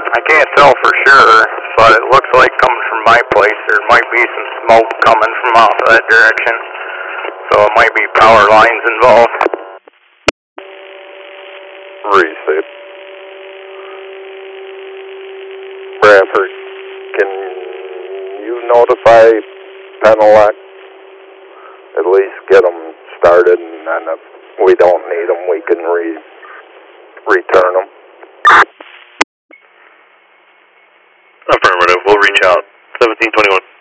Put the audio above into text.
I can't tell for sure, but it looks like coming from my place, there might be some smoke coming from off that direction. So it might be power lines involved. Reset. Bradford, can you notify Penelec? At least get them started, and then if we don't need them, we can return them. Affirmative. We'll reach out. 1721.